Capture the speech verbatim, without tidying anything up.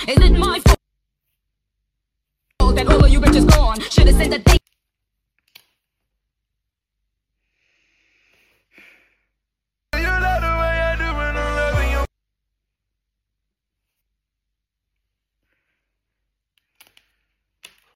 Is it my fault that all of you bitches gone? Should've sent a date.